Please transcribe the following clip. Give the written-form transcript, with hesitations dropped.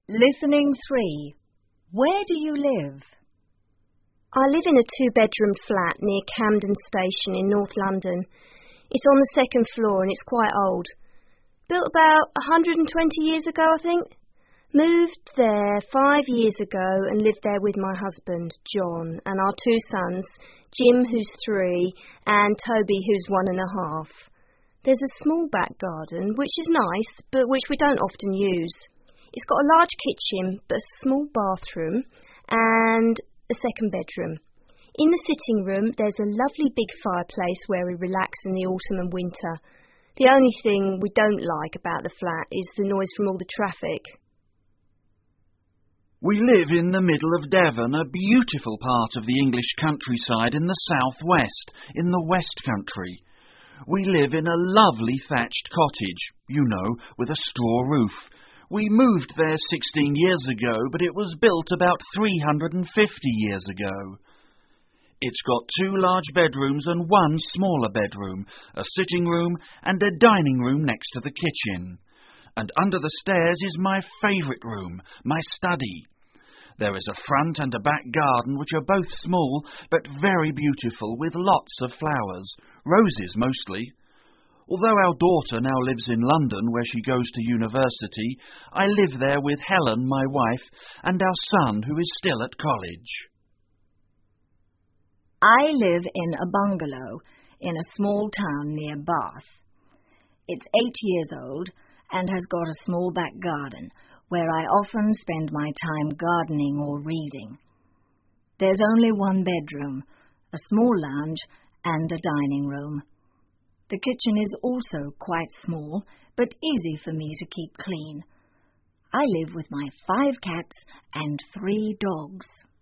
Listening 3. Where do you live? I live in a two-bedroom flat near Camden Station in North London. It's on the second floor and it's quite old. Built about 120 years ago, I think. Moved there 5 years ago and lived there with my husband, John, and our two sons, Jim, who's 3, and Toby, who's 1.5. There's a small back garden, which is nice, but which we don't often use. It's got a large kitchen, but a small bathroom, and a second bedroom. In the sitting room, there's a lovely big fireplace where we relax in the autumn and winter. The only thing we don't like about the flat is the noise from all the traffic. We live in the middle of Devon, a beautiful part of the English countryside in the southwest, in the West Country. We live in a lovely thatched cottage, with a straw roof. We moved there 16 years ago, but it was built about 350 years ago. It's got 2 large bedrooms and 1 smaller bedroom, a sitting room and a dining room next to the kitchen. And under the stairs is my favourite room, my study. There is a front and a back garden which are both small but very beautiful with lots of flowers, roses mostly. Although our daughter now lives in London where she goes to university, I live there with Helen, my wife, and our son who is still at college. I live in a bungalow in a small town near Bath. It's 8 years old and has got a small back garden where I often spend my time gardening or reading. There's only 1 bedroom, a small lounge and a dining room. The kitchen is also quite small, but easy for me to keep clean. I live with my 5 cats and 3 dogs.